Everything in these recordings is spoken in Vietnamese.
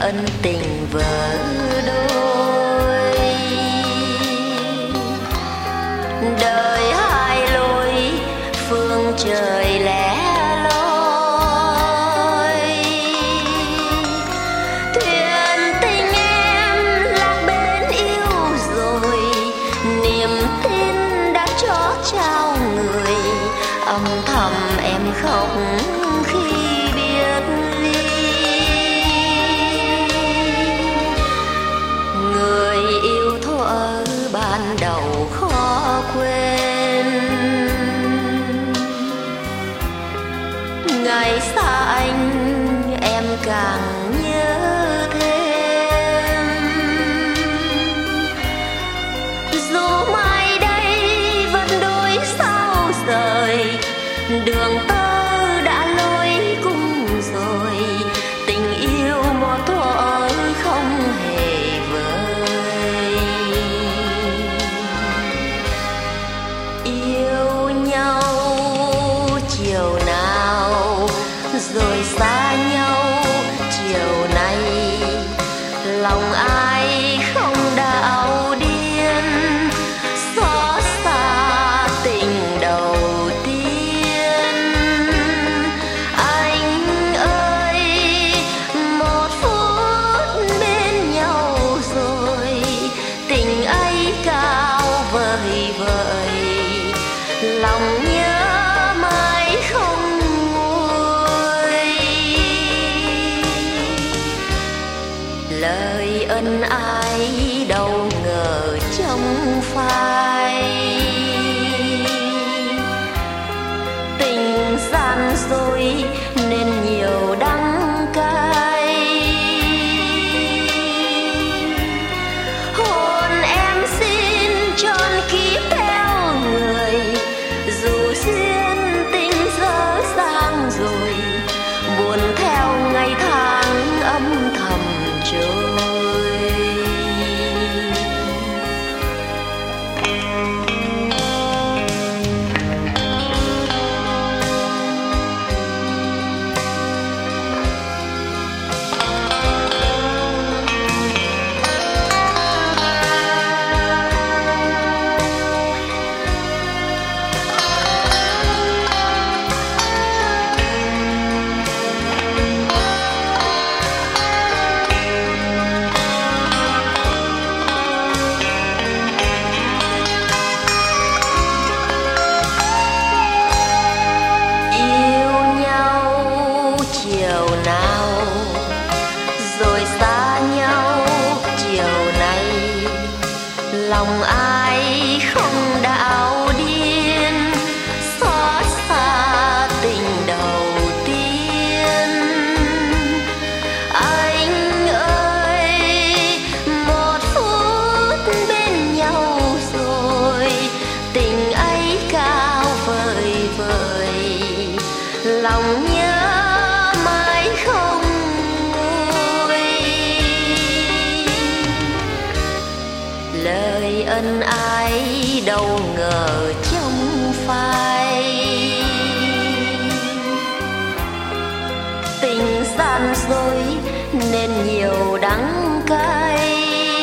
ân tình vỡ đôi. Đời hai lối phương trời lẻ loi, thuyền tình em lạc bên yêu rồi, niềm tin đã chót trao người, âm thầm em khóc khi biết ly. Người yêu thuở ban đầu khó quên, ngày xa anh em càng nhớ thêm. Dù mai đây vẫn đôi sao rời, đường tơ đã lối cung rồi, tình yêu một thuở không hề vơi. Yêu nhau chiều nào rồi xa nhau chiều nay, lòng ai không đau điên, xót xa tình đầu tiên. Anh ơi, một phút bên nhau rồi, tình ấy cao vời vợi, lòng nhớ mãi không nguôi. Lời ân ái đâu ngờ trong phai, tình gian dối nên nhiều đắng cay. Hồn em xin tròn kiếp theo người, dù duyên tình dở dang rồi, buồn theo ngày tháng âm thầm trôi. Lòng ai không đau điên, xót xa tình đầu tiên. Anh ơi, một phút bên nhau rồi, tình ấy cao vời vợi, lòng nhớ mãi không nguôi. Lời ân ái đâu ngờ trong phai, tình gian dối nên nhiều đắng cay.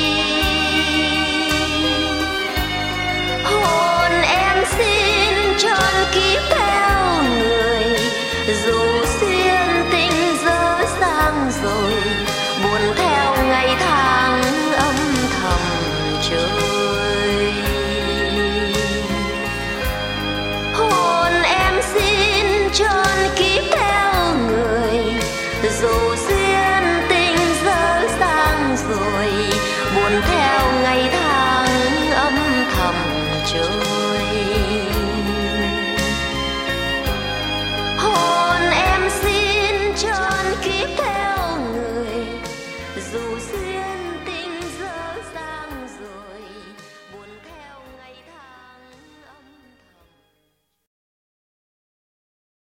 Hồn em xin tròn kiếp theo người, dù duyên tình dở dang rồi, buồn theo ngày tháng âm thầm trôi. Hồn em xin tròn kiếp theo người, dù